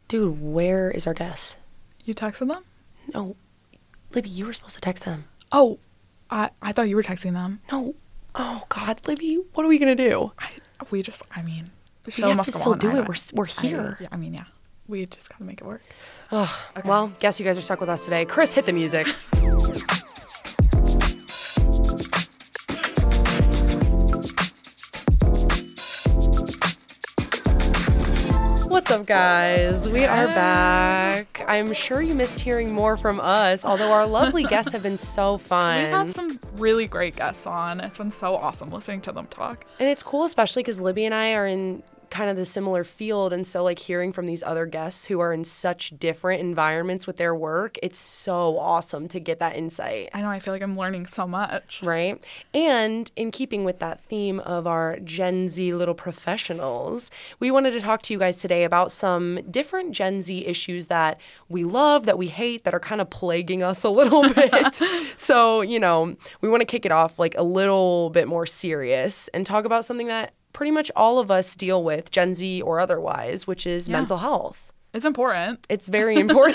Dude, where is our guest? You texted them? No. Libby, you were supposed to text them. Oh, I thought you were texting them. No. Oh, God, Libby, what are we going to do? We have to still do it. We're here. Yeah. We just got to make it work. Oh, okay. Well, guess you guys are stuck with us today. Chris, hit the music. What's up, guys? We are back. I'm sure you missed hearing more from us, although our lovely guests have been so fun. We've had some really great guests on. It's been so awesome listening to them talk. And it's cool, especially because Libby and I are in kind of the similar field, and so like hearing from these other guests who are in such different environments with their work, it's so awesome to get that insight. I know, I feel like I'm learning so much. Right? And in keeping with that theme of our Gen Z little professionals, we wanted to talk to you guys today about some different Gen Z issues that we love, that we hate, that are kind of plaguing us a little bit. So, you know, we want to kick it off like a little bit more serious and talk about something that pretty much all of us deal with, Gen Z or otherwise, which is mental health. It's important. It's very important.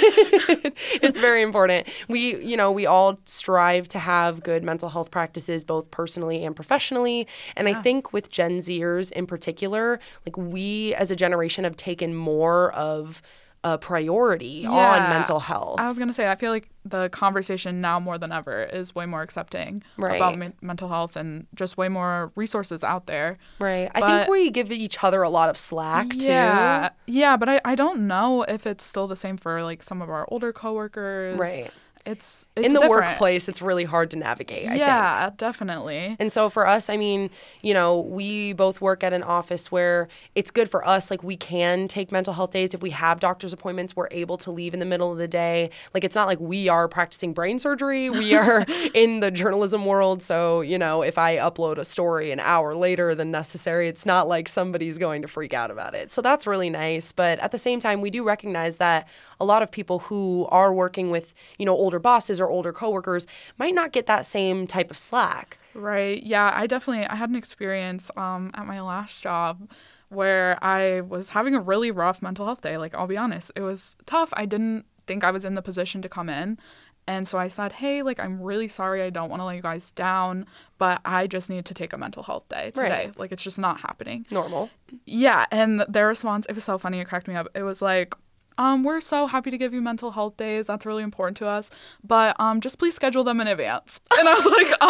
It's very important. We all strive to have good mental health practices, both personally and professionally. And I think with Gen Zers in particular, like we as a generation have taken more of a priority on mental health. I was going to say, I feel like the conversation now more than ever is way more accepting about mental health and just way more resources out there. Right. I think we give each other a lot of slack too. Yeah, but I don't know if it's still the same for like some of our older coworkers. Right. It's in the different. Workplace, it's really hard to navigate, I think. Yeah, definitely. And so for us, I mean, you know, we both work at an office where it's good for us. Like, we can take mental health days. If we have doctor's appointments, we're able to leave in the middle of the day. Like, it's not like we are practicing brain surgery. We are in the journalism world. So, you know, if I upload a story an hour later than necessary, it's not like somebody's going to freak out about it. So that's really nice. But at the same time, we do recognize that a lot of people who are working with, you know, older bosses or older coworkers might not get that same type of slack. Right. Yeah, I had an experience at my last job where I was having a really rough mental health day. Like, I'll be honest, it was tough. I didn't think I was in the position to come in. And so I said, hey, like, I'm really sorry. I don't want to let you guys down, but I just need to take a mental health day today. Right. Like, it's just not happening. Normal. Yeah. And their response, it was so funny. It cracked me up. It was like, we're so happy to give you mental health days. That's really important to us. But just please schedule them in advance. And I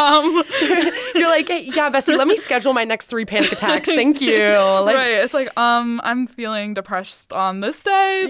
was like, You're like, hey, yeah, bestie, let me schedule my next 3 panic attacks. Thank you. Like, right. It's like, I'm feeling depressed on this day,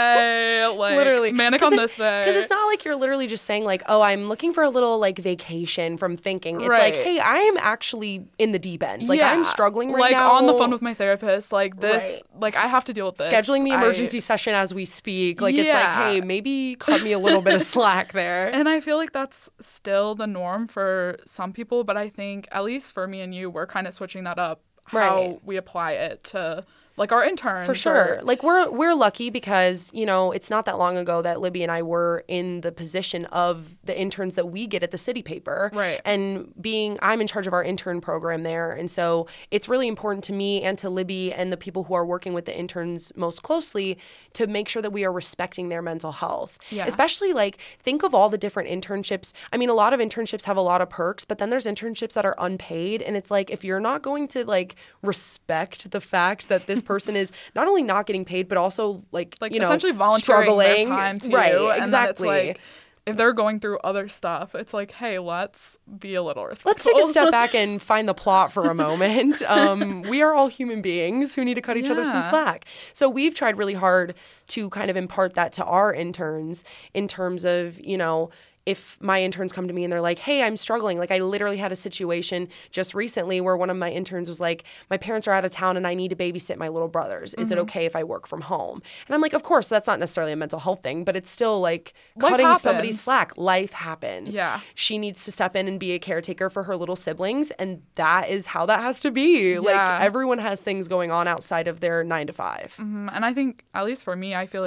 like literally manic on this day. Because it's not like you're literally just saying like, oh, I'm looking for a little like vacation from thinking. It's right. like, hey, I am actually in the deep end. Like, I'm struggling right now. Like, on the phone with my therapist, like this, like, I have to deal with this. Scheduling the emergency session as we speak. Like, it's like, hey, maybe cut me a little bit of slack there. And I feel like that's still the norm for some people, but I think, at least for me and you, we're kind of switching that up, how we apply it to, like, our interns. For sure. Like, we're lucky because, you know, it's not that long ago that Libby and I were in the position of the interns that we get at the city paper. Right. And I'm in charge of our intern program there. And so it's really important to me and to Libby and the people who are working with the interns most closely to make sure that we are respecting their mental health. Yeah. Especially, like, think of all the different internships. I mean, a lot of internships have a lot of perks, but then there's internships that are unpaid. And it's like, if you're not going to, like, respect the fact that this person is not only not getting paid, but also like you know, essentially volunteering struggling. their time to right, you. exactly. And then it's like, if they're going through other stuff, it's like, hey, let's be a little respectful. Let's take a step back and find the plot for a moment. We are all human beings who need to cut each other some slack. So we've tried really hard to kind of impart that to our interns in terms of, you know, if my interns come to me and they're like, hey, I'm struggling. Like, I literally had a situation just recently where one of my interns was like, my parents are out of town and I need to babysit my little brothers. Is it okay if I work from home? And I'm like, of course, that's not necessarily a mental health thing, but it's still like cutting somebody's slack. Life happens. Yeah. She needs to step in and be a caretaker for her little siblings. And that is how that has to be. Yeah. Like, everyone has things going on outside of their 9 to 5. Mm-hmm. And I think, at least for me, I feel like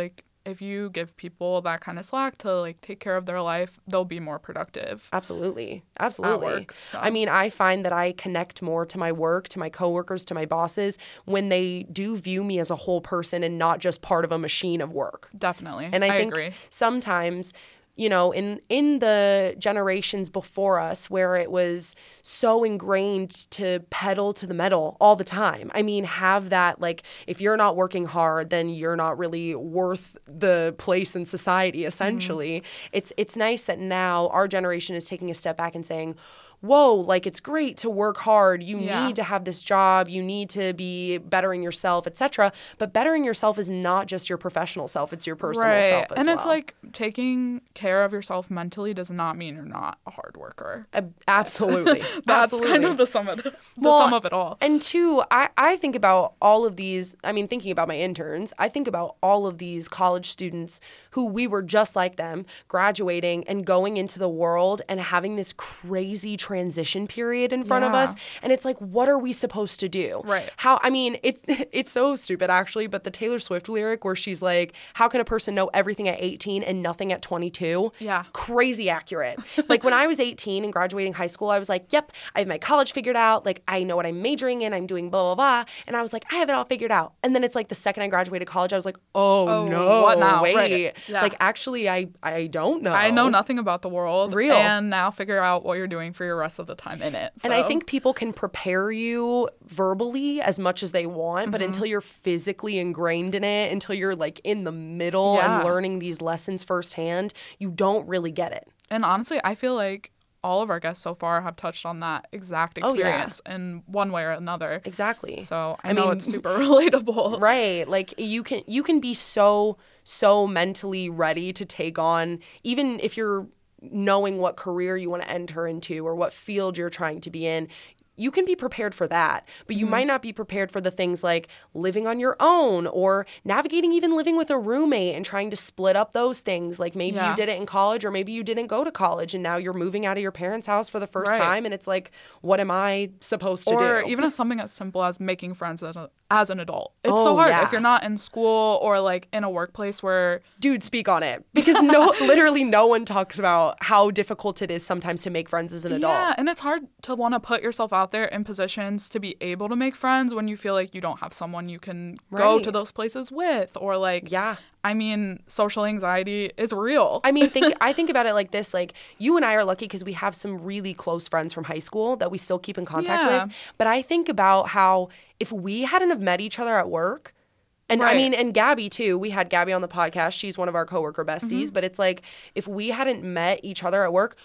if you give people that kind of slack to like take care of their life, they'll be more productive. Absolutely. At work, so. I mean, I find that I connect more to my work, to my coworkers, to my bosses when they do view me as a whole person and not just part of a machine of work. Definitely. And I think agree. sometimes, you know, in the generations before us where it was so ingrained to pedal to the metal all the time. I mean, have that, like, if you're not working hard, then you're not really worth the place in society, essentially. It's nice that now our generation is taking a step back and saying, whoa, like, it's great to work hard. You need to have this job. You need to be bettering yourself, etc. But bettering yourself is not just your professional self. It's your personal self as well. And it's like taking care of yourself mentally does not mean you're not a hard worker. Absolutely. That's kind of the sum of it all. And two, I think about all of these, I mean, thinking about my interns, I think about all of these college students who we were just like them, graduating and going into the world and having this crazy transition period in front of us. And it's like, what are we supposed to do? Right. I mean, it's so stupid, actually, but the Taylor Swift lyric where she's like, how can a person know everything at 18 and nothing at 22? Yeah. Crazy accurate. Like, when I was 18 and graduating high school, I was like, yep, I have my college figured out. Like, I know what I'm majoring in. I'm doing blah, blah, blah. And I was like, I have it all figured out. And then it's like the second I graduated college, I was like, oh no, what now? Wait. Right. Yeah. Like, actually, I don't know. I know nothing about the world. Real. And now figure out what you're doing for your rest of the time in it. So. And I think people can prepare you verbally as much as they want, but until you're physically ingrained in it, until you're like in the middle and learning these lessons firsthand, you don't really get it. And honestly, I feel like all of our guests so far have touched on that exact experience in one way or another. Exactly. So I know it's super relatable. Right. Like, you can be so mentally ready to take on, even if you're knowing what career you want to enter into or what field you're trying to be in. You can be prepared for that, but you might not be prepared for the things like living on your own or navigating even living with a roommate and trying to split up those things. Like, maybe you did it in college, or maybe you didn't go to college and now you're moving out of your parents' house for the first time, and it's like, what am I supposed to do? Or even something as simple as making friends as an adult. It's so hard if you're not in school or like in a workplace where... Dude, speak on it. Because literally no one talks about how difficult it is sometimes to make friends as an adult. Yeah, and it's hard to want to put yourself out there in positions to be able to make friends when you feel like you don't have someone you can go to those places with, or like... Yeah. I mean, social anxiety is real. I mean, I think about it like this. Like, you and I are lucky because we have some really close friends from high school that we still keep in contact with. But I think about how if we hadn't have met each other at work, and I mean, and Gabby too, we had Gabby on the podcast. She's one of our coworker besties. But it's like, if we hadn't met each other at work,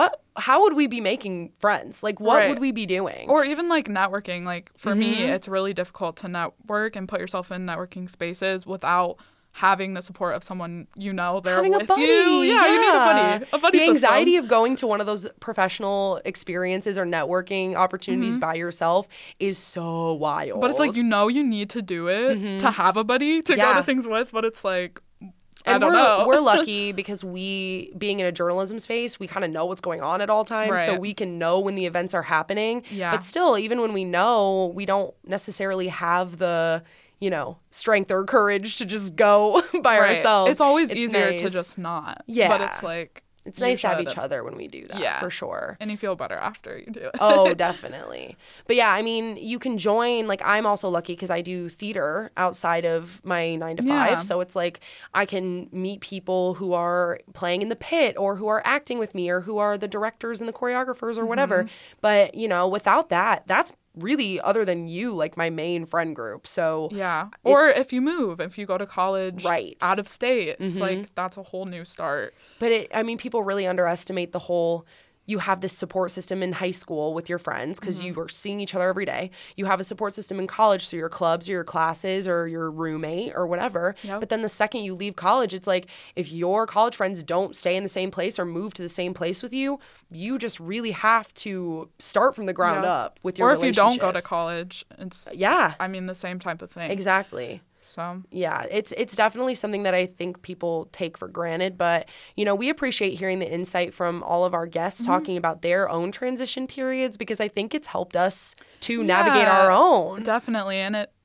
how would we be making friends? Like, what would we be doing? Or even like networking. Like, for me, it's really difficult to network and put yourself in networking spaces without having the support of someone there having with a buddy. you. Yeah, you need a buddy. The anxiety of going to one of those professional experiences or networking opportunities by yourself is so wild. But it's like, you need to do it to have a buddy to go to things with, but it's like... And we're lucky because we, being in a journalism space, we kind of know what's going on at all times. So we can know when the events are happening. Yeah. But still, even when we know, we don't necessarily have the... strength or courage to just go by ourselves. It's always easier to just not. Yeah. But it's like... It's nice to have each other when we do that, for sure. And you feel better after you do it. Oh, definitely. But yeah, I mean, you can join, like, I'm also lucky because I do theater outside of my 9 to 5. Yeah. So it's like, I can meet people who are playing in the pit or who are acting with me or who are the directors and the choreographers or whatever. But, without that, that's really, other than you, like, my main friend group. So yeah. Or if you go to college out of state, it's like, that's a whole new start. But people really underestimate the whole... You have this support system in high school with your friends because you are seeing each other every day. You have a support system in college through your clubs or your classes or your roommate or whatever. Yep. But then the second you leave college, it's like, if your college friends don't stay in the same place or move to the same place with you, you just really have to start from the ground up with your relationships. Or if you don't go to college, it's the same type of thing. Exactly. So yeah, it's definitely something that I think people take for granted. But, we appreciate hearing the insight from all of our guests talking about their own transition periods, because I think it's helped us to navigate our own. Definitely. And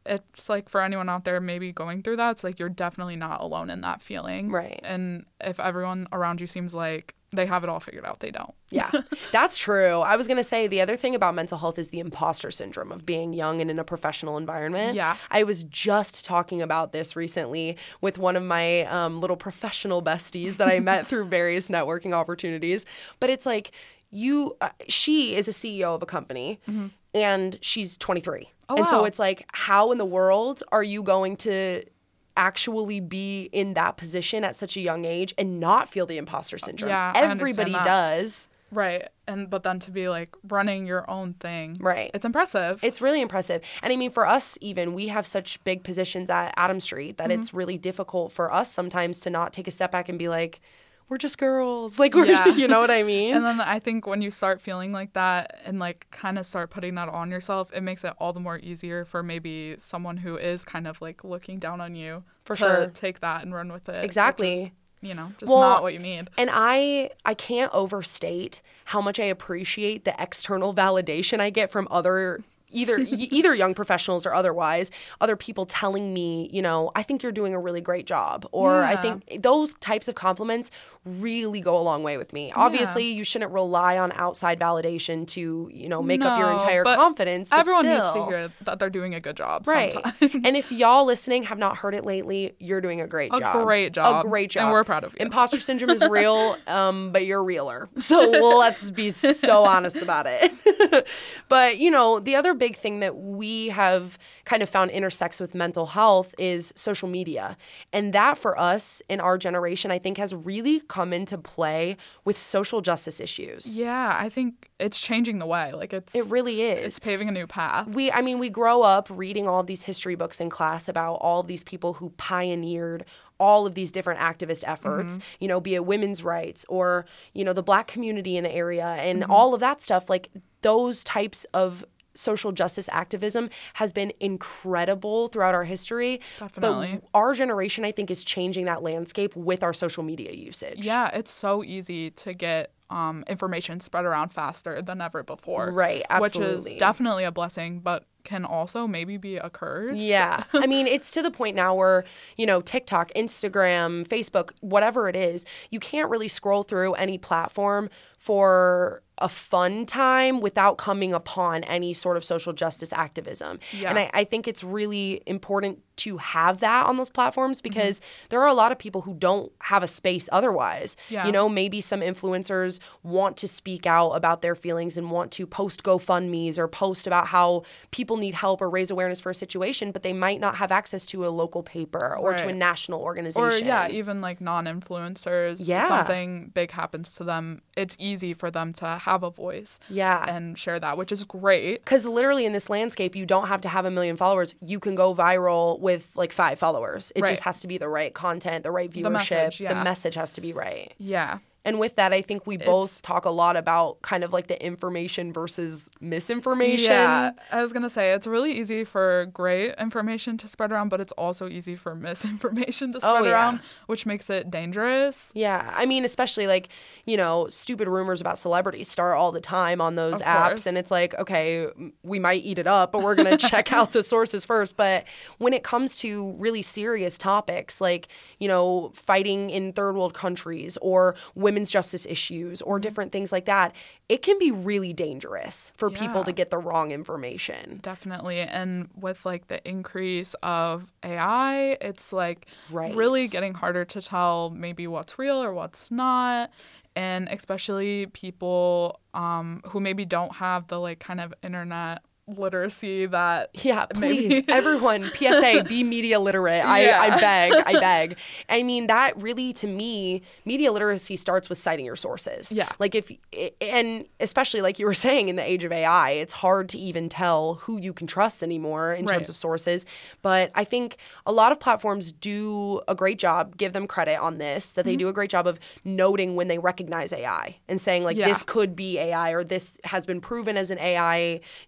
it's like for anyone out there maybe going through that, it's like you're definitely not alone in that feeling. Right. And if everyone around you seems like they have it all figured out, they don't. Yeah, that's true. I was going to say the other thing about mental health is the imposter syndrome of being young and in a professional environment. Yeah. I was just talking about this recently with one of my little professional besties that I met through various networking opportunities. But it's like she is a CEO of a company and she's 23. Oh, and so wow. it's like, how in the world are you going to actually be in that position at such a young age and not feel the imposter syndrome? Yeah, I understand everybody that. does. Right. But then to be like running your own thing. Right. It's impressive. It's really impressive. And I mean, for us, even, we have such big positions at Adam Street that it's really difficult for us sometimes to not take a step back and be like, we're just girls. Like, you know what I mean? And then I think when you start feeling like that and like kind of start putting that on yourself, it makes it all the more easier for maybe someone who is kind of like looking down on you For to sure. take that and run with it. Exactly. Which is, just Well, not what you need. And I can't overstate how much I appreciate the external validation I get from either young professionals or otherwise, other people telling me, I think you're doing a really great job. Or I think those types of compliments really go a long way with me. Obviously, you shouldn't rely on outside validation to, make up your entire confidence. But everyone still, needs to hear that they're doing a good job right. sometimes. And if y'all listening have not heard it lately, you're doing a great job. A great job. And we're proud of you. Imposter syndrome is real, but you're realer. So let's be so honest about it. But, the other big thing that we have kind of found intersects with mental health is social media. And that for us in our generation, I think has really come into play with social justice issues. Yeah, I think it's changing the way. Like it really is. It's paving a new path. We grow up reading all of these history books in class about all of these people who pioneered all of these different activist efforts, be it women's rights or, the Black community in the area and all of that stuff. Like those types of social justice activism has been incredible throughout our history. Definitely. But our generation, I think, is changing that landscape with our social media usage. Yeah, it's so easy to get information spread around faster than ever before. Right, absolutely. Which is definitely a blessing, but can also maybe be a curse. Yeah. I mean, it's to the point now where, TikTok, Instagram, Facebook, whatever it is, you can't really scroll through any platform for a fun time without coming upon any sort of social justice activism. Yeah. And I think it's really important to have that on those platforms because there are a lot of people who don't have a space otherwise. Yeah. Maybe some influencers want to speak out about their feelings and want to post GoFundMes or post about how people need help or raise awareness for a situation, but they might not have access to a local paper or to a national organization. Or even like non-influencers. Yeah. Something big happens to them. It's easy for them to have a voice. Yeah. And share that, which is great. Because literally in this landscape, you don't have to have 1 million followers. You can go viral with like 5 followers. It just has to be the right content, the right viewership. The message has to be right. Yeah. And with that, I think we both talk a lot about kind of like the information versus misinformation. Yeah, I was going to say, it's really easy for great information to spread around, but it's also easy for misinformation to spread around, which makes it dangerous. Yeah. I mean, especially like, stupid rumors about celebrities start all the time on those apps. And it's like, okay, we might eat it up, but we're going to check out the sources first. But when it comes to really serious topics like, fighting in third world countries or women's justice issues or different things like that, it can be really dangerous for people to get the wrong information. Definitely. And with like the increase of AI, it's like really getting harder to tell maybe what's real or what's not. And especially people who maybe don't have the like kind of internet literacy that please everyone PSA be media literate. I beg. I mean, that really, to me, media literacy starts with citing your sources. Like and especially like you were saying, in the age of AI, it's hard to even tell who you can trust anymore in terms of sources. But I think a lot of platforms do a great job, give them credit on this, that they do a great job of noting when they recognize AI and saying like this could be AI or this has been proven as an AI thing or like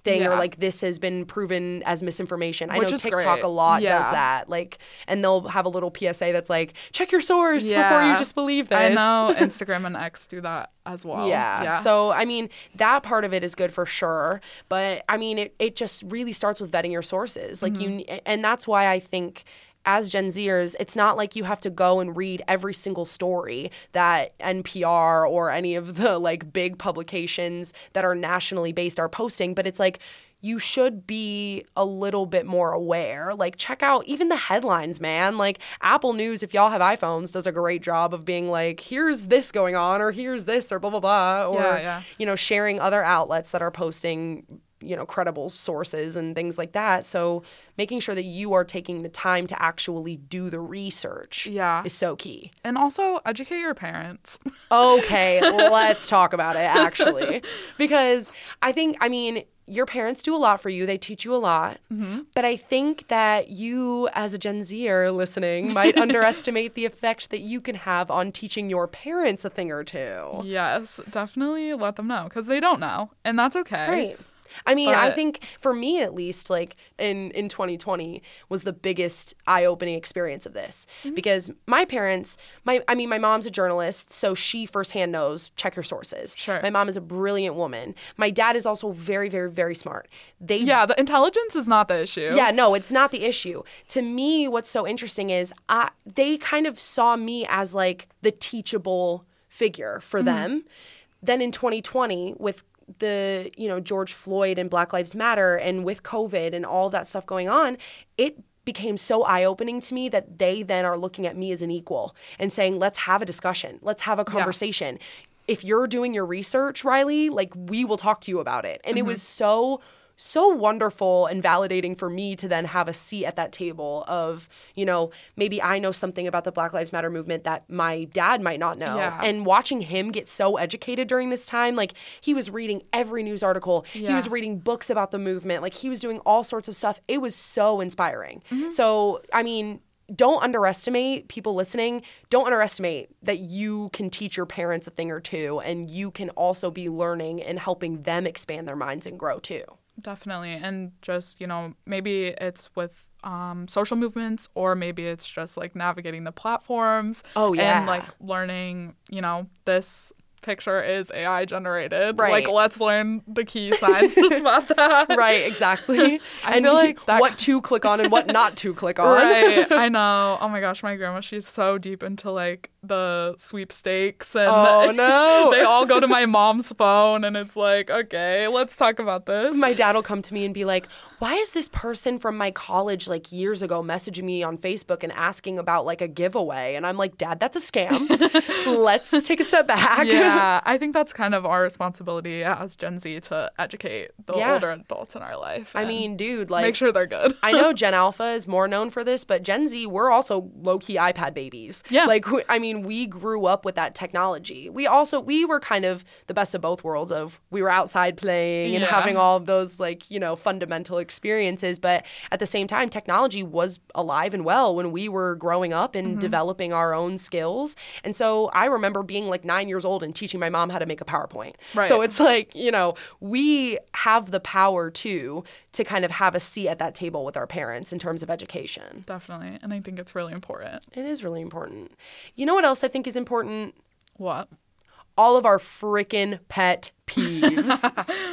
like this has been proven as misinformation. I Which know is TikTok great. a lot Yeah. does that. Like, and they'll have a little PSA that's like, check your source before Yeah. you just believe this. I know Instagram and X do that as well. Yeah. So, I mean, that part of it is good for sure. But I mean, it just really starts with vetting your sources. Like, and that's why I think as Gen Zers, it's not like you have to go and read every single story that NPR or any of the like big publications that are nationally based are posting, but it's like, you should be a little bit more aware. Like, check out even the headlines, man. Like, Apple News, if y'all have iPhones, does a great job of being like, here's this going on, or here's this, or blah, blah, blah. Or, you know, sharing other outlets that are posting, you know, credible sources and things like that. So making sure that you are taking the time to actually do the research is so key. And also educate your parents. Okay, let's talk about it, actually. Because I think, I mean, your parents do a lot for you. They teach you a lot. But I think that you, as a Gen Zer listening, might underestimate the effect that you can have on teaching your parents a thing or two. Yes, definitely let them know because they don't know. And that's okay. Right. I mean, I think for me at least, like in 2020 was the biggest eye-opening experience of this because my parents, my mom's a journalist, so she firsthand knows, check your sources. Sure. My mom is a brilliant woman. My dad is also very, very, very smart. The intelligence is not the issue. Yeah, no, it's not the issue. To me, what's so interesting is they kind of saw me as like the teachable figure for them. Then in 2020 with the, you know, George Floyd and Black Lives Matter and with COVID and all that stuff going on, it became so eye-opening to me that they then are looking at me as an equal and saying, let's have a discussion. Let's have a conversation. If you're doing your research, Riley, like we will talk to you about it. And it was so wonderful and validating for me to then have a seat at that table of, you know, maybe I know something about the Black Lives Matter movement that my dad might not know. Yeah. And watching him get so educated during this time, like he was reading every news article. He was reading books about the movement. Like he was doing all sorts of stuff. It was so inspiring. So, I mean, don't underestimate people listening. Don't underestimate that you can teach your parents a thing or two, and you can also be learning and helping them expand their minds and grow too. Definitely. And just, you know, maybe it's with social movements or maybe it's just like navigating the platforms. Oh, yeah. And like learning, you know, this picture is AI generated. Right. Like, let's learn the key signs to spot that. Right, exactly. I feel like that... what to click on and what not to click on. Right. I know. Oh my gosh, my grandma, she's so deep into like the sweepstakes and oh no, they all go to my mom's phone and it's like, okay, let's talk about this. My dad will come to me and be like, why is this person from my college like years ago messaging me on Facebook and asking about like a giveaway? And I'm like, Dad, that's a scam. Let's take a step back. Yeah, I think that's kind of our responsibility as Gen Z to educate the older adults in our life. I mean, dude, like, make sure they're good. I know Gen Alpha is more known for this, but Gen Z, we're also low-key iPad babies. Yeah. Like, I mean, we grew up with that technology. We were kind of the best of both worlds of we were outside playing and having all of those, like, you know, fundamental experiences. But at the same time, technology was alive and well when we were growing up and developing our own skills. And so I remember being like 9 years old and teaching my mom how to make a PowerPoint. Right. So it's like, you know, we have the power to kind of have a seat at that table with our parents in terms of education. Definitely. And I think it's really important. It is really important. You know what else I think is important? What? All of our freaking pet peeves.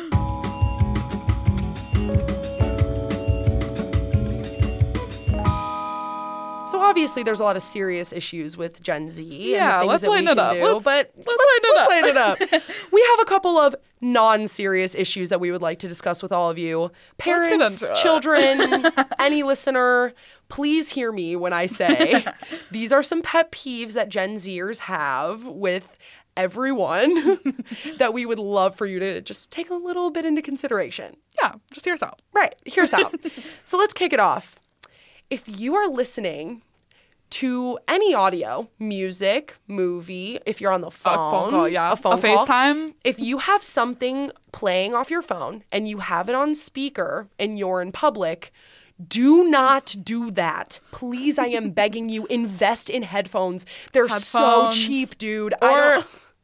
So obviously there's a lot of serious issues with Gen Z. Yeah, and the things let's that we lighten it can up. do, but let's lighten it up. We have a couple of non-serious issues that we would like to discuss with all of you. Parents, children, any listener, please hear me when I say these are some pet peeves that Gen Zers have with everyone that we would love for you to just take a little bit into consideration. Yeah, just hear us out. Right, hear us out. So let's kick it off. If you are listening to any audio, music, movie, if you're on the phone, a phone call, yeah. A phone call, FaceTime. If you have something playing off your phone and you have it on speaker and you're in public, do not do that. Please, I am begging you, invest in headphones. They're so cheap, dude.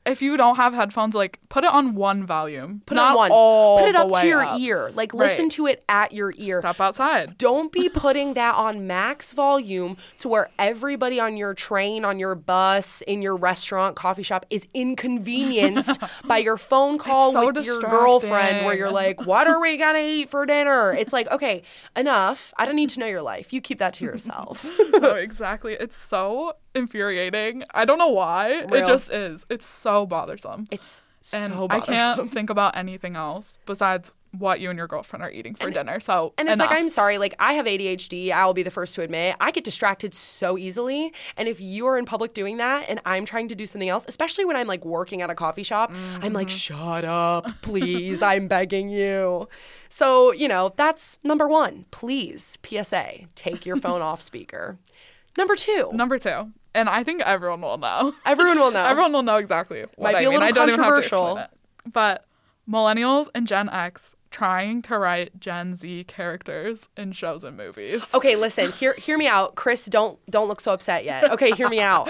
if you don't have headphones, like, put it on one volume. Put not it on one. all Put it the up to way your up. ear. Like, listen to it at your ear. Step outside. Don't be putting that on max volume to where everybody on your train, on your bus, in your restaurant, coffee shop is inconvenienced by your phone call so with your distracting. girlfriend where you're like, what are we going to eat for dinner? It's like, okay, enough. I don't need to know your life. You keep that to yourself. No, exactly. It's so infuriating. I don't know why. Real. It just is. It's so bothersome. It's And so I bothersome. can't think about anything else besides what you and your girlfriend are eating for dinner. So And it's enough. like, I'm sorry, like I have ADHD. I'll be the first to admit I get distracted so easily. And if you are in public doing that and I'm trying to do something else, especially when I'm like working at a coffee shop, I'm like, shut up, please. I'm begging you. So, you know, that's number one. Please, PSA, take your phone off speaker. Number two. Number 2. And I think everyone will know. Everyone will know. Everyone will know exactly what Might I be a mean. little I don't even have to controversial. explain it. But millennials and Gen X trying to write Gen Z characters in shows and movies. Okay, listen, hear me out. Chris, don't look so upset yet. Okay, hear me out.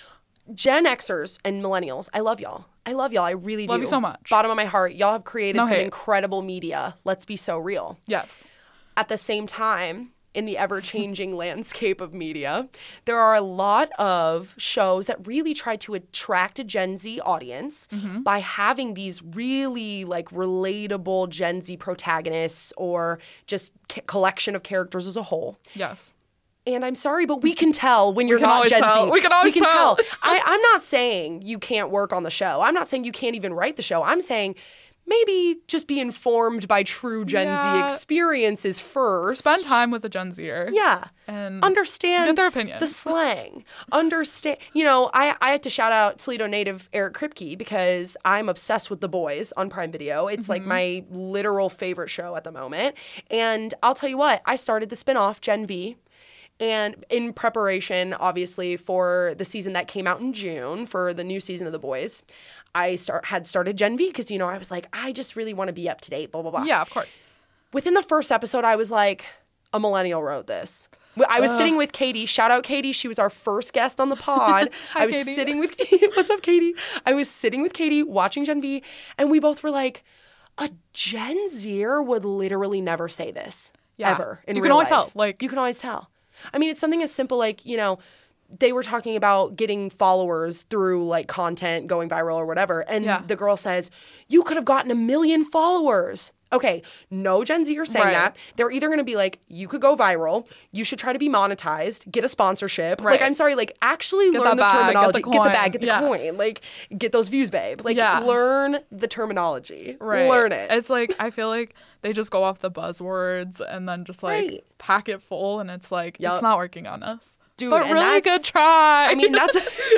Gen Xers and millennials, I love y'all. I really do. Love you so much. Bottom of my heart. Y'all have created No some hate. incredible media. Let's be so real. Yes. At the same time, in the ever-changing landscape of media, there are a lot of shows that really try to attract a Gen Z audience by having these really like relatable Gen Z protagonists or just collection of characters as a whole. Yes. And I'm sorry, but we can tell when you're can not always Gen tell. Z. We can always tell. I'm not saying you can't work on the show. I'm not saying you can't even write the show. I'm saying maybe just be informed by true Gen Z Yeah. experiences first. Spend time with a Gen Zer. Yeah. And Understand get their opinion. the slang. Understand. You know, I had to shout out Toledo native Eric Kripke because I'm obsessed with The Boys on Prime Video. It's like my literal favorite show at the moment. And I'll tell you what, I started the spinoff Gen V. And in preparation, obviously, for the season that came out in June for the new season of The Boys, I had started Gen V because, you know, I was like, I just really want to be up to date, blah, blah, blah. Yeah, of course. Within the first episode, I was like, a millennial wrote this. I was sitting with Katie. Shout out Katie. She was our first guest on the pod. I was Katie. sitting with Katie. What's up, Katie? I was sitting with Katie watching Gen V, and we both were like, a Gen Zer would literally never say this ever in You real can always life. tell. Like, You can always tell. I mean, it's something as simple like, you know, they were talking about getting followers through like content going viral or whatever. And Yeah. the girl says, you could have gotten 1 million followers. Okay, no Gen Z are saying Right. that. They're either going to be like, you could go viral, you should try to be monetized, get a sponsorship. Right. Like, I'm sorry, like actually Get learn that the bag, get the terminology. Get the coin. bag, get the Yeah. coin. Like, get those views, babe. Like, Yeah. learn the terminology. right. Learn it. It's like, I feel like they just go off the buzzwords and then just like Right. pack it full, and it's like, Yup. it's not working on us. Dude, but and really that's- good try. I mean, that's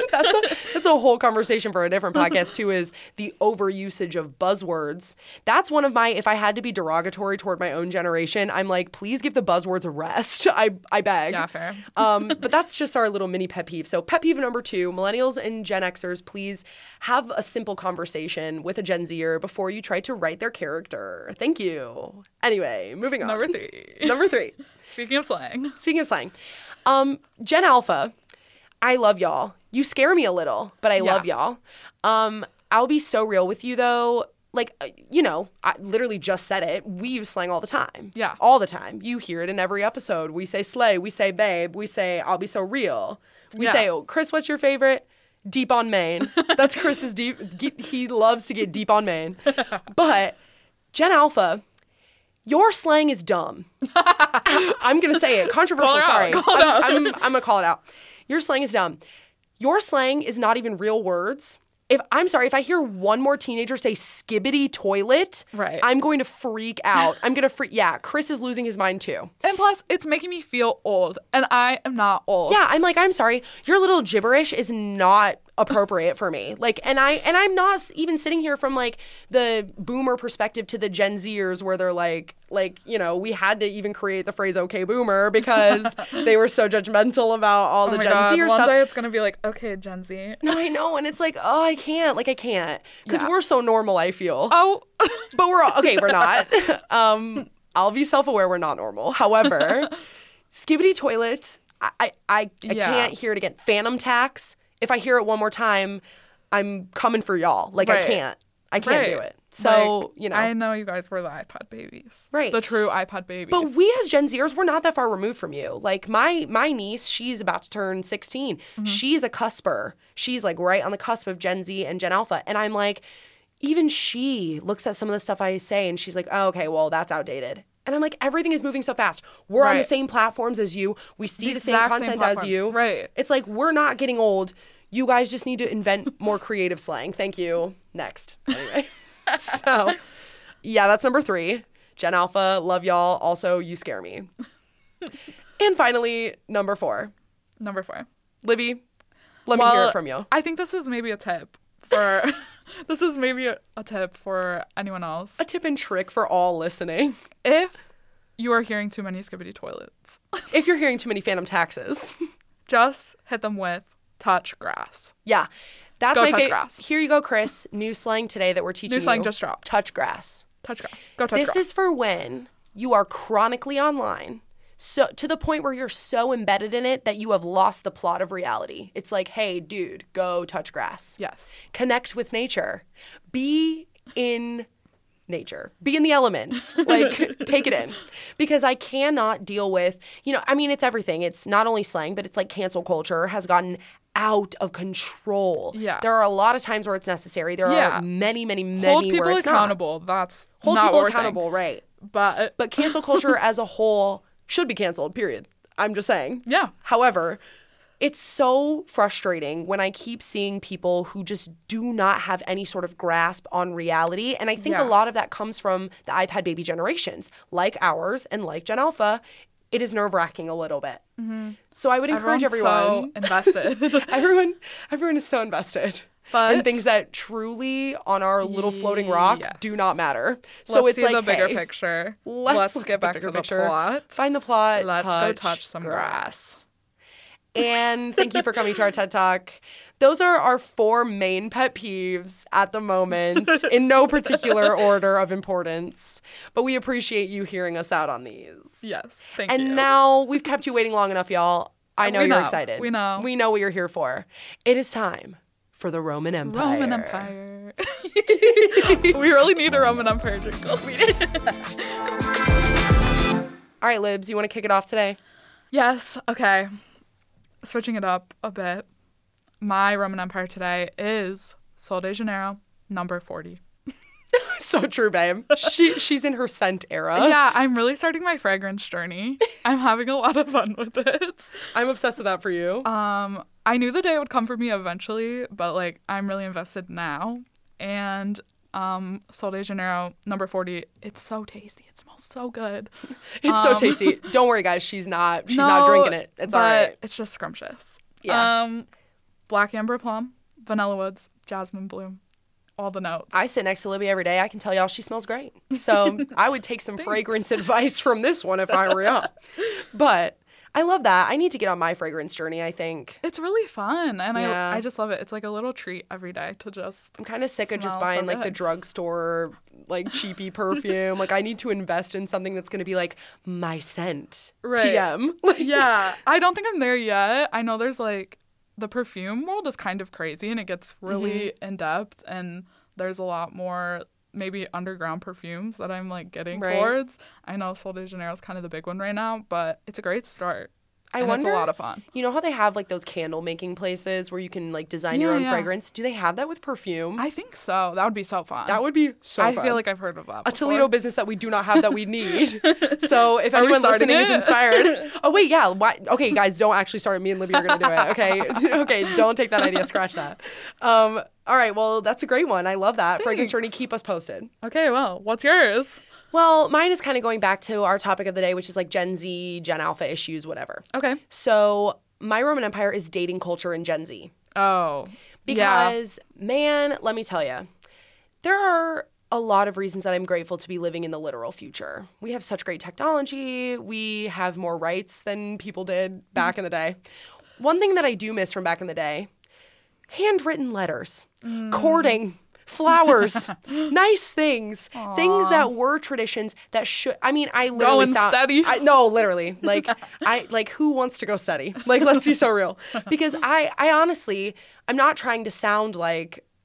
a whole conversation for a different podcast too, is the overusage of buzzwords. That's one of my, if I had to be derogatory toward my own generation, I'm like, please give the buzzwords a rest. I beg. Yeah, fair. But that's just our little mini pet peeve. So pet peeve number 2, millennials and Gen Xers, please have a simple conversation with a Gen Zer before you try to write their character. Thank you. Anyway, moving on. Number 3. Number 3. Speaking of slang. Speaking of slang, Gen Alpha, I love y'all. You scare me a little, but I love y'all. I'll be so real with you though. Like, you know, I literally just said it. We use slang all the time. Yeah. All the time. You hear it in every episode. We say slay. We say babe. We say I'll be so real. We Yeah. say, oh, Chris, what's your favorite? Deep on Maine. That's Chris's deep. He loves to get deep on Maine. But Gen Alpha, your slang is dumb. I'm going to say it. Controversial, Call it out. sorry. Call it out. I'm going to call it out. Your slang is dumb. Your slang is not even real words. If I hear one more teenager say skibbity toilet, Right. I'm going to freak out. Yeah, Chris is losing his mind too. And plus, it's making me feel old, and I am not old. Yeah, I'm like, I'm sorry. Your little gibberish is not appropriate for me. Like, and I'm not even sitting here from like the boomer perspective to the Gen Zers where they're like, you know, we had to even create the phrase "okay boomer" because they were so judgmental about all Oh the my Gen God. Zer One stuff. day it's gonna be like, okay, Gen Z. No, I know, and it's like, oh, I can't, because Yeah. we're so normal. I feel, Oh, but we're not. I'll be self-aware. We're not normal. However, skibbity toilet, I Yeah. can't hear it again. Phantom tax. If I hear it one more time, I'm coming for y'all. Like, Right. I can't do it. So, Like, I know you guys were the iPod babies. Right. The true iPod babies. But we as Gen Zers, we're not that far removed from you. Like my niece, she's about to turn 16. She's a cusper. She's like right on the cusp of Gen Z and Gen Alpha. And I'm like, even she looks at some of the stuff I say and she's like, oh, okay, well, that's outdated. And I'm like, everything is moving so fast. We're on the Right. same platforms as you. We see the same exact same content as platforms. you. Right. It's like, we're not getting old. You guys just need to invent more creative slang. Thank you. Next. Anyway. So, yeah, that's number 3. Gen Alpha, love y'all. Also, you scare me. And finally, number 4. Number 4. Libby, let me hear it from you. I think this is maybe a tip for this is maybe a tip for anyone else. A tip and trick for all listening. If you are hearing too many skibbity toilets, If you're hearing too many phantom taxes. just hit them with touch grass. Yeah. That's Go my touch favorite. grass. Here you go, Chris. New slang today that we're teaching New slang you. just dropped. Touch grass. Touch grass. Go touch This grass. is for when you are chronically online, so to the point where you're so embedded in it that you have lost the plot of reality. It's like, hey, dude, go touch grass. Yes. Connect with nature. Be in nature. Be in the elements. Like, take it in. Because I cannot deal with, I mean, it's everything. It's not only slang, but it's like cancel culture has gotten out of control. Yeah. There are a lot of times where it's necessary. There Yeah. are many, many, many Hold where people it's not. accountable. That's Hold not people what we're accountable, right. saying. But Cancel culture as a whole should be canceled, period. I'm just saying. yeah. However, it's so frustrating when I keep seeing people who just do not have any sort of grasp on reality. And I think Yeah. a lot of that comes from the iPad baby generations, like ours and like Gen Alpha. It is nerve-wracking a little bit. So I would encourage everyone. So invested. Everyone is so invested. But in things that truly on our little floating rock Yes. do not matter. So let's it's see like, the bigger hey, picture. let's get back to the plot. Find the plot. Let's go touch some grass. And thank you for coming to our TED Talk. Those are our 4 main pet peeves at the moment, in no particular order of importance. But we appreciate you hearing us out on these. Yes. Thank you. And now we've kept you waiting long enough, y'all. I know We you're know. excited. We know. We know what you're here for. It is time for the Roman Empire. Roman Empire. We really need a Roman Empire jingle. All right, Libs, you want to kick it off today? Yes. Okay. Switching it up a bit. My Roman Empire today is Sol de Janeiro, number 40. So true, babe. She's in her scent era. Yeah, I'm really starting my fragrance journey. I'm having a lot of fun with it. I'm obsessed with that for you. I knew the day would come for me eventually, but like I'm really invested now. And Sol de Janeiro, number 40, it's so tasty. It smells so good. It's so tasty. Don't worry, guys. She's not No, drinking it. It's all but right. it's just scrumptious. Yeah. Black amber plum, vanilla woods, jasmine bloom, all the notes. I sit next to Libby every day. I can tell y'all she smells great. So I would take some fragrance advice from this one if I were you. But I love that. I need to get on my fragrance journey, I think. It's really fun, and Yeah. I just love it. It's like a little treat every day to just. I'm kind of sick of just Smells so buying like the good. drugstore like cheapy perfume. Like I need to invest in something that's going to be like my scent. Right. TM. Like, Yeah, I don't think I'm there yet. I know there's like the perfume world is kind of crazy, and it gets really in depth, and there's a lot more maybe underground perfumes that I'm like getting Right. towards. I know Sol de Janeiro is kind of the big one right now, but it's a great start. I and wonder, it's a lot of fun. You know how they have like those candle making places where you can like design your Yeah, own yeah. fragrance? Do they have that with perfume? I think so. That would be so fun. That would be so I fun. feel like I've heard of that. A Toledo business that we do not have that we need. So if Are we anyone starting listening is it? inspired. Oh, wait, yeah. Why? Okay, guys, don't actually start it. Me and Libby are going to do it. Okay. Okay, don't take that idea. Scratch that. All right, well, that's a great one. I love that. Fragrance Journey, Thanks. keep us posted. Okay, well, what's yours? Well, mine is kind of going back to our topic of the day, which is like Gen Z, Gen Alpha issues, whatever. Okay. So my Roman Empire is dating culture in Gen Z. Oh. Because, man, let me tell you, there are a lot of reasons that I'm grateful to be living in the literal future. We have such great technology. We have more rights than people did back in the day. One thing that I do miss from back in the day, handwritten letters, courting, flowers, nice things, things that were traditions that should, I mean, I literally Going steady. No, literally. Like who wants to go steady? Like, let's be so real. Because I honestly, I'm not trying to sound like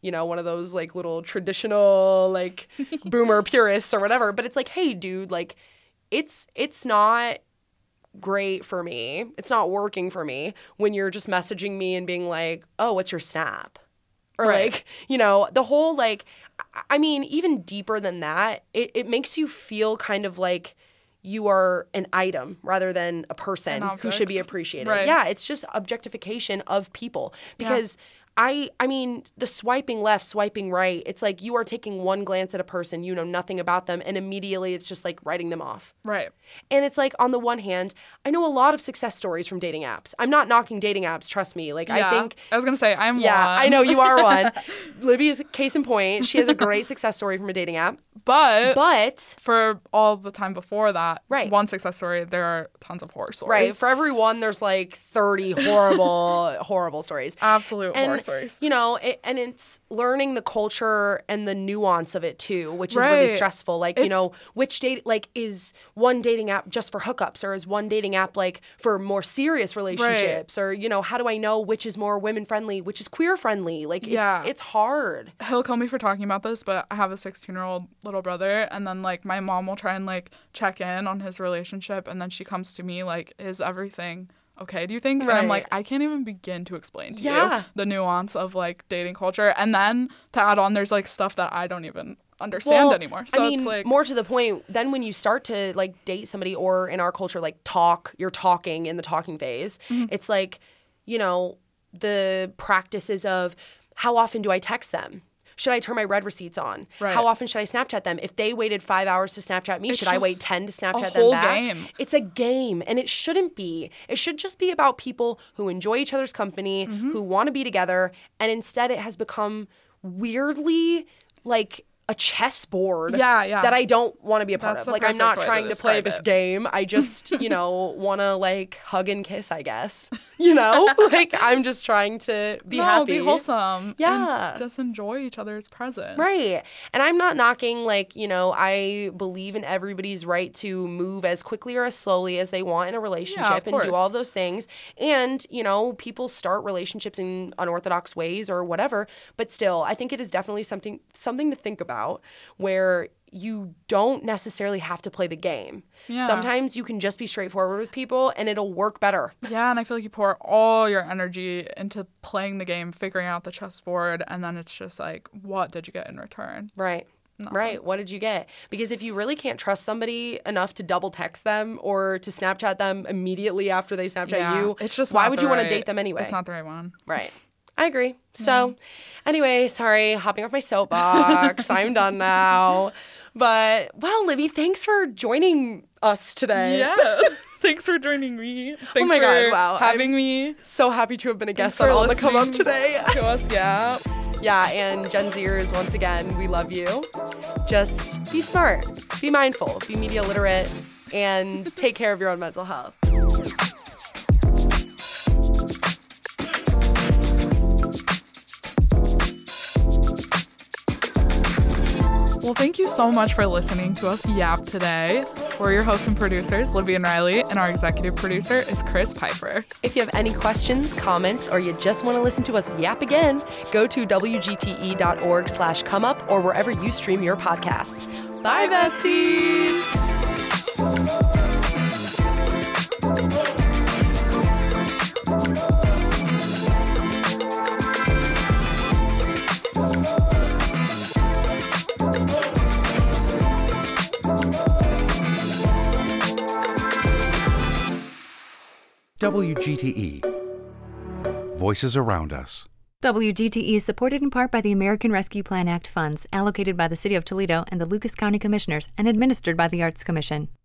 one of those like little traditional like boomer purists or whatever. But it's like, hey, dude, like it's not great for me. It's not working for me when you're just messaging me and being like, oh, what's your snap? Or like, the whole like, I mean, even deeper than that, it makes you feel kind of like you are an item rather than a person who should be appreciated. Right. Yeah, it's just objectification of people because I mean, the swiping left, swiping right, it's like you are taking one glance at a person, you know nothing about them, and immediately it's just like writing them off. Right. And it's like, on the one hand, I know a lot of success stories from dating apps. I'm not knocking dating apps, trust me. Like, I think... I was going to say, I'm one. Yeah, I know you are one. Libby's case in point. She has a great success story from a dating app. But for all the time before that, right. one success story, there are tons of horror stories. Right. For every one, there's like 30 horrible stories. Absolute horror stories. And it's learning the culture and the nuance of it too, which is really stressful. Like, which date, like, is one dating app just for hookups, or is one dating app like for more serious relationships? Or, how do I know which is more women friendly, which is queer friendly? Like, it's hard. He'll kill me for talking about this, but I have a 16-year-old little brother, and then like my mom will try and like check in on his relationship, and then she comes to me like, is everything okay, do you think? And I'm like, I can't even begin to explain to you the nuance of like dating culture. And then to add on, there's like stuff that I don't even understand anymore. So it's like, more to the point, then when you start to like date somebody, or in our culture, like you're talking in the talking phase, it's like, the practices of how often do I text them? Should I turn my read receipts on? Right. How often should I Snapchat them? If they waited 5 hours to Snapchat me, should I wait 10 to Snapchat them back? Game. It's a game, and it shouldn't be. It should just be about people who enjoy each other's company, who want to be together, and instead it has become weirdly like a chessboard that I don't want to be a part of. Like, I'm not trying to play this game. I just, want to like hug and kiss, I guess. Like, I'm just trying to be happy. Be wholesome. Yeah. And just enjoy each other's presence. Right. And I'm not knocking, like, I believe in everybody's right to move as quickly or as slowly as they want in a relationship and do all those things. And, people start relationships in unorthodox ways or whatever. But still, I think it is definitely something to think about, where you don't necessarily have to play the game. Yeah. Sometimes you can just be straightforward with people and it'll work better. Yeah, and I feel like you pour all your energy into playing the game, figuring out the chessboard, and then it's just like, what did you get in return? Right. Nothing. Right. What did you get? Because if you really can't trust somebody enough to double text them or to Snapchat them immediately after they Snapchat you, it's just why would you want to date them anyway? It's not the right one. Right. I agree. So anyway, sorry, hopping off my soapbox. I'm done now. But, well, Libby, thanks for joining us today. Yeah. Thanks for joining me. Thanks for having me. So happy to have been a guest on On the Come Up today. To us, Yeah, and Gen Zers, once again, we love you. Just be smart, be mindful, be media literate, and take care of your own mental health. Well, thank you so much for listening to us yap today. We're your hosts and producers, Libby and Riley, and our executive producer is Chris Piper. If you have any questions, comments, or you just want to listen to us yap again, go to wgte.org/comeup or wherever you stream your podcasts. Bye, besties! WGTE. Voices around us. WGTE is supported in part by the American Rescue Plan Act funds allocated by the City of Toledo and the Lucas County Commissioners and administered by the Arts Commission.